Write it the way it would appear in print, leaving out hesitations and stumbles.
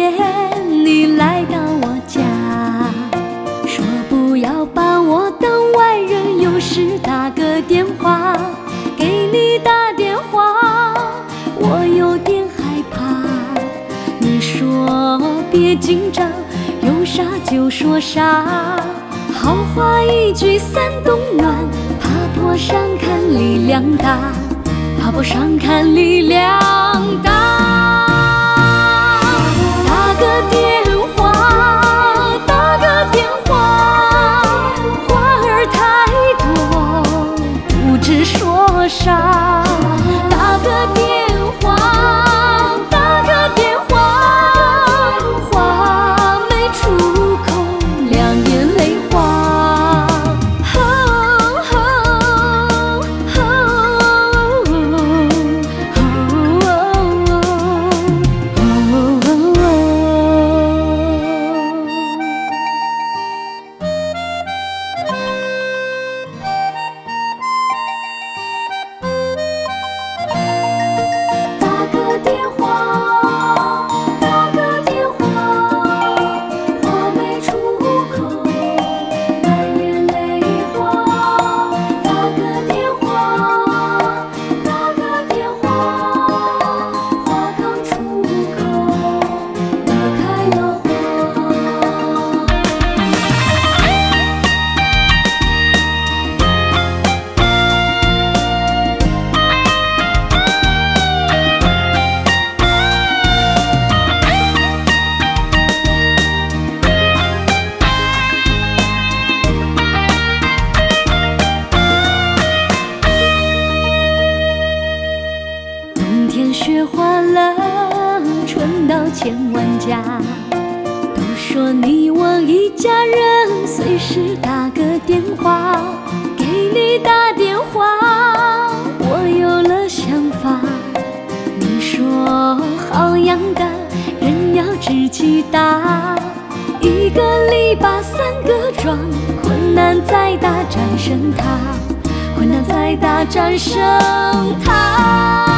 天你来到我家，说不要把我当外人，有事打个电话。给你打电话，我有点害怕。你说别紧张，有啥就说啥，好话一句三冬暖，爬坡上看力量大，爬坡上看力量大。打个电话，打个电话，话儿太多不知说啥。打个电话，打个电话，话没出口，两眼泪花。雪花了，春到千万家。都说你我一家人，随时打个电话。给你打电话，我有了想法。你说好样的，人要志气大。一个篱笆三个桩，困难再大战胜它，困难再大战胜它。